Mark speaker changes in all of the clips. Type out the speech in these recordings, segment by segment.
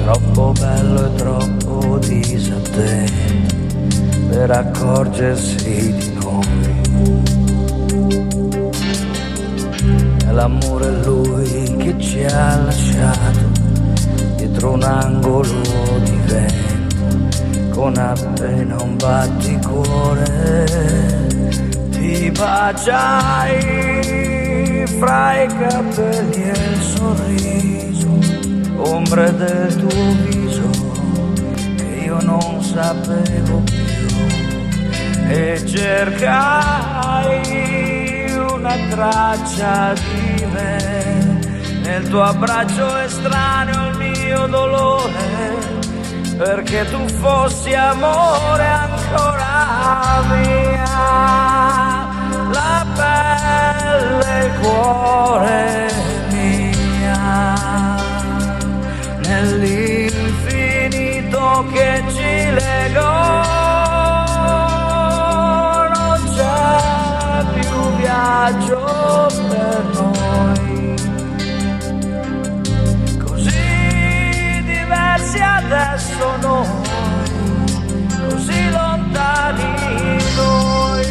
Speaker 1: troppo bello e troppo disattento per accorgersi di noi. È l'amore lui che ci ha lasciato dietro un angolo di vento, con appena un batticuore ti baciai fra i capelli e il sorriso, ombre del tuo viso che io non sapevo più, e cercai una traccia di me nel tuo abbraccio estraneo al mio dolore, perché tu fossi amore ancora mia, la pelle, il cuore mia, nell'infinito che ci legò non c'è più viaggio per noi, così diversi adesso noi, così lontani noi.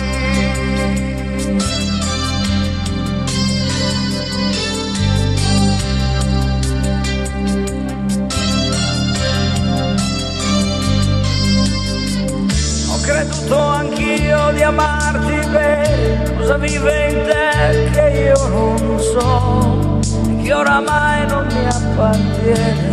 Speaker 1: Ho creduto anch'io di amarti bene, cosa vive in te che io non so, e che oramai non mi appartiene.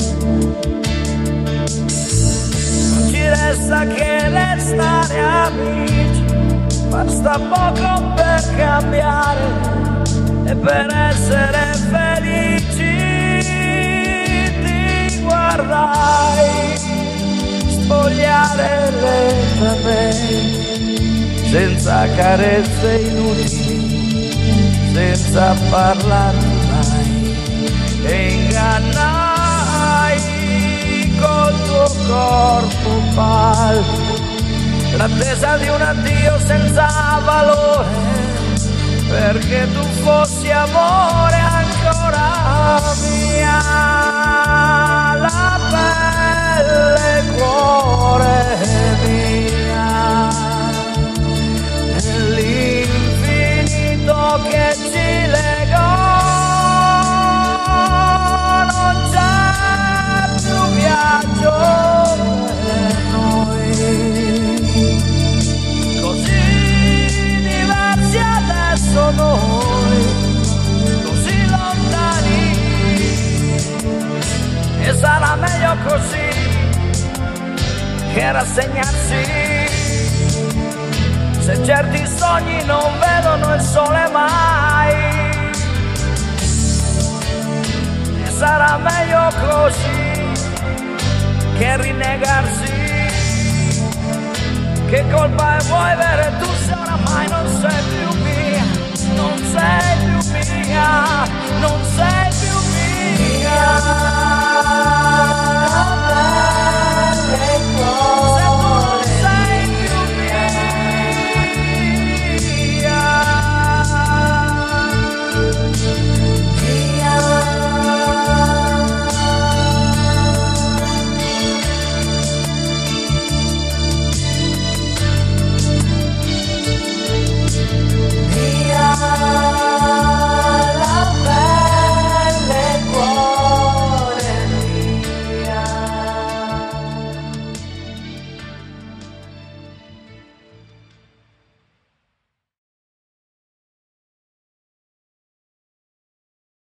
Speaker 1: Non ci resta che restare amici, basta poco per cambiare e per essere felici. Ti guardai spogliare lentamente, senza carezze inutili, senza parlarti mai, e ingannai col tuo corpo pallido l'attesa di un addio senza valore, perché tu fossi amore ancora mia, la pelle, il cuore mia, nell'infinito che ci legò non c'è più viaggio per noi, così diversi adesso noi, così lontani, e sarà meglio così che rassegnarsi, se certi sogni non vedono il sole mai, e sarà meglio così che rinnegarsi. Che colpa vuoi avere tu se oramai non sei più mia, non sei più mia, non sei più mia?